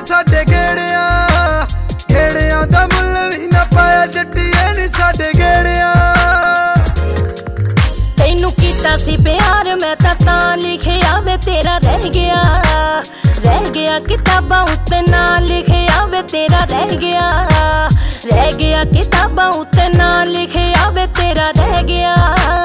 साडे गेड़िया गेड़िया दा मुल भी ना पाया जट्टिए नी साडे गेड़िया। तैनू कीता सी प्यार मैं तां लिखिया वे तेरा रह गया किताबां उत्ते ना लिखिया वे तेरा रह गया किताबां उत्ते ना लिखिया वे तेरा रह गया।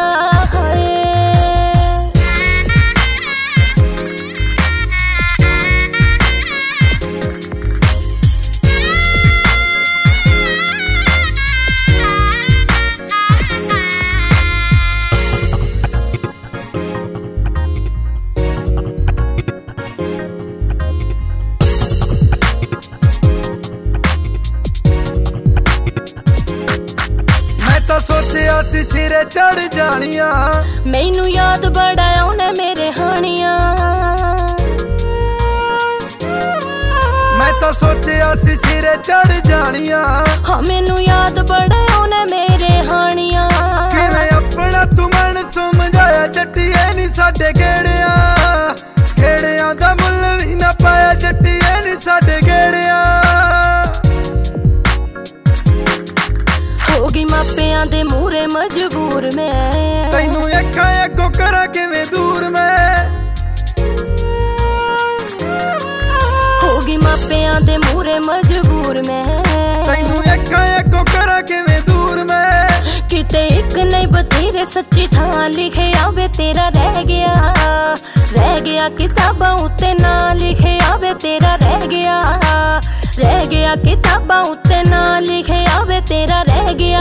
सोचिया सी सिरे चढ़ जानिया मैनू याद बड़ा आउने मेरे हानिया। मैं तो सोचिया सी सिरे चढ़ जानिया हाँ मैनू याद बड़ा आउने मेरे हानिया। किवें अपना तू मन समझाया जट्टिए नी साडे गेड़िया गेड़िया दा मुल भी ना पाया जट्टिए नी साडे गेड़िया। होगी मापियां दे मूरे मजबूर मैं तैनू अखां अगों करा किवें दूर मैं। होगी मापियां दे मूरे मजबूर मैं तैनू अखां अगों करा किवें दूर मैं। किते एक नहीं बथेरे सच्ची थां लिखिया वे तेरा रह गया किताबां उत्ते ना लिखिया वे तेरा रह गया किताबां उत्ते ना लिखिया वे तेरा रह गया।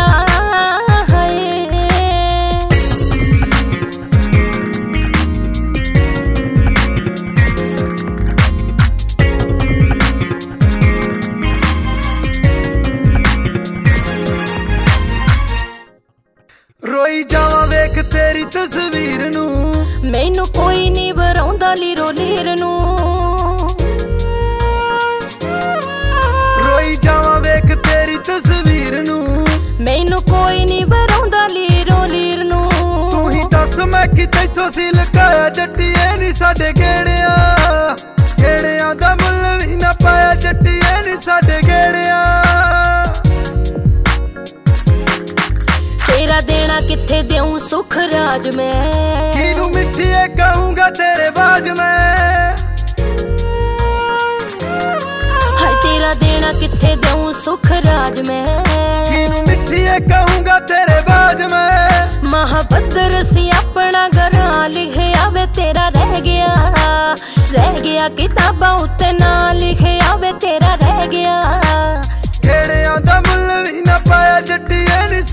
रोई जावा वेख तेरी तस्वीर नू मैनू कोई नहीं बराउंदा लीरो लीर नू। रोई जावा वेख तेरी तस्वीर नू मैनू कोई नहीं बराउंदा लीरो लीर नू। तू ही दस मैं कि तैथों सी लकाया जट्टिए नी साडे गेड़िया गेड़िया दा मुल भी ना पाया जट्टिए नी साडे गेड़िया। तेरा देना किथे देऊं सुख राज मैं किनू मिठिए कहूंगा तेरे बाज में। हाय तेरा देना किथे देऊं सुख राज मैं किनू मिठिए कहूंगा तेरे बाज में। महाबदर सी अपना घरां लिखिया वे तेरा रह गया किताबां उत्ते ना लिखिया वे तेरा रह गया। गेड़िया दा मुल भी ना पाया जट्टिए नी